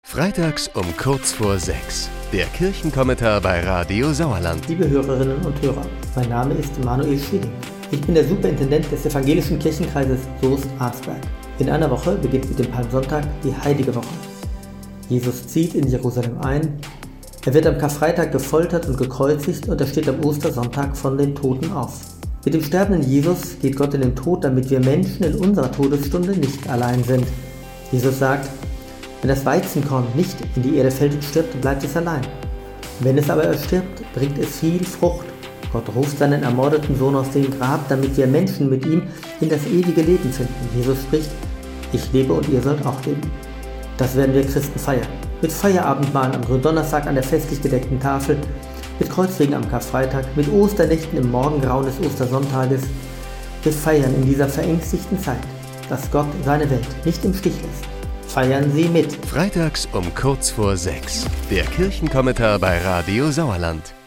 Freitags um kurz vor 6. Der Kirchenkommentar bei Radio Sauerland. Liebe Hörerinnen und Hörer, mein Name ist Manuel Schilling. Ich bin der Superintendent des evangelischen Kirchenkreises Soest-Arzberg. In einer Woche beginnt mit dem Palmsonntag die Heilige Woche. Jesus zieht in Jerusalem ein. Er wird am Karfreitag gefoltert und gekreuzigt und er steht am Ostersonntag von den Toten auf. Mit dem sterbenden Jesus geht Gott in den Tod, damit wir Menschen in unserer Todesstunde nicht allein sind. Jesus sagt: Wenn das Weizenkorn nicht in die Erde fällt und stirbt, bleibt es allein. Wenn es aber erstirbt, bringt es viel Frucht. Gott ruft seinen ermordeten Sohn aus dem Grab, damit wir Menschen mit ihm in das ewige Leben finden. Jesus spricht: Ich lebe und ihr sollt auch leben. Das werden wir Christen feiern. Mit Feierabendmahlen am Gründonnerstag an der festlich gedeckten Tafel, mit Kreuzwegen am Karfreitag, mit Osternächten im Morgengrauen des Ostersonntages. Wir feiern in dieser verängstigten Zeit, dass Gott seine Welt nicht im Stich lässt. Feiern Sie mit. Freitags um kurz vor 6. Der Kirchenkommentar bei Radio Sauerland.